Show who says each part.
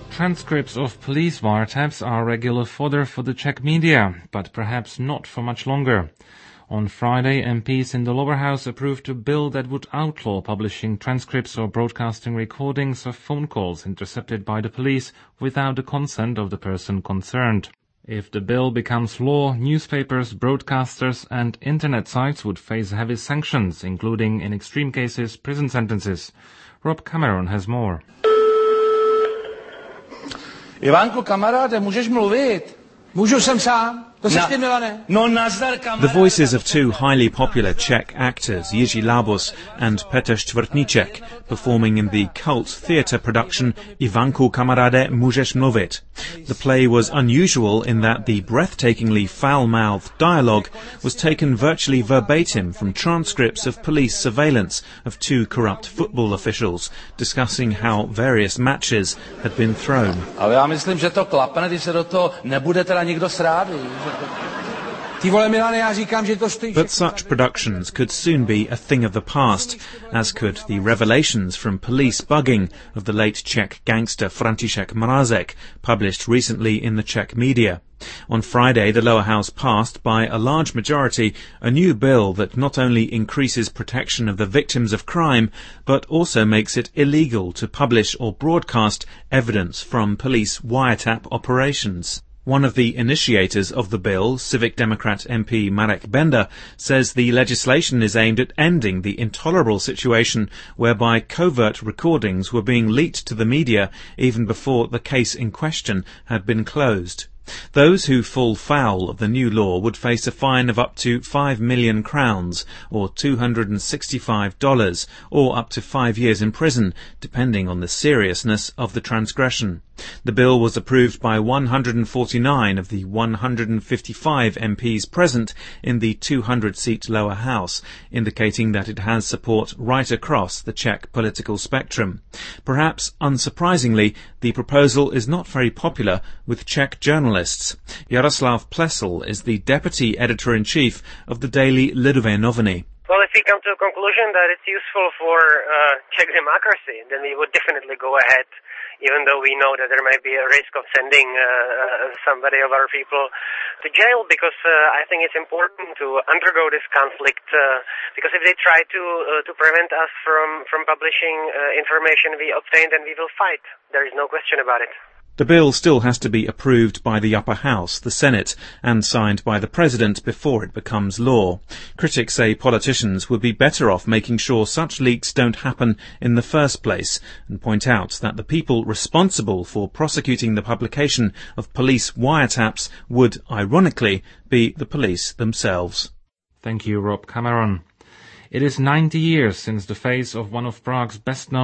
Speaker 1: Transcripts of police wiretaps are regular fodder for the Czech media, but perhaps not for much longer. On Friday, MPs in the lower house approved a bill that would outlaw publishing transcripts or broadcasting recordings of phone calls intercepted by the police without the consent of the person concerned. If the bill becomes law, newspapers, broadcasters and internet sites would face heavy sanctions, including, in extreme cases, prison sentences. Rob Cameron has more.
Speaker 2: Ivanko, kamaráde, můžeš mluvit? Můžu jsem sám? To seš ty, Milane? No nazdar, kamaráde.
Speaker 3: The voices of two highly popular Czech actors, Jiří Labus and Petr Čtvrtníček, performing in the cult theatre production Ivanko, kamaráde, můžeš mluvit. The play was unusual in that the breathtakingly foul-mouthed dialogue was taken virtually verbatim from transcripts of police surveillance of two corrupt football officials discussing how various matches had been thrown.
Speaker 2: Ale já myslím, že to klapne, když se do toho nebude teda nikdo srát.
Speaker 3: But such productions could soon be a thing of the past, as could the revelations from police bugging of the late Czech gangster František Mrázek, published recently in the Czech media. On Friday, the lower house passed, by a large majority, a new bill that not only increases protection of the victims of crime, but also makes it illegal to publish or broadcast evidence from police wiretap operations. One of the initiators of the bill, Civic Democrat MP Marek Benda, says the legislation is aimed at ending the intolerable situation whereby covert recordings were being leaked to the media even before the case in question had been closed. Those who fall foul of the new law would face a fine of up to 5 million crowns, or $265, or up to 5 years in prison, depending on the seriousness of the transgression. The bill was approved by 149 of the 155 MPs present in the 200-seat lower house, indicating that it has support right across the Czech political spectrum. Perhaps unsurprisingly, the proposal is not very popular with Czech journalists. Jaroslav Plesl is the deputy editor-in-chief of the daily Lidové noviny.
Speaker 4: Well, if we come to a conclusion that it's useful for Czech democracy, then we would definitely go ahead, even though we know that there might be a risk of sending somebody of our people to jail, because I think it's important to undergo this conflict, because if they try to prevent us from publishing information we obtained, then we will fight. There is no question about it.
Speaker 3: The bill still has to be approved by the upper house, the Senate, and signed by the President before it becomes law. Critics say politicians would be better off making sure such leaks don't happen in the first place, and point out that the people responsible for prosecuting the publication of police wiretaps would, ironically, be the police themselves.
Speaker 1: Thank you, Rob Cameron. It is 90 years since the face of one of Prague's best-known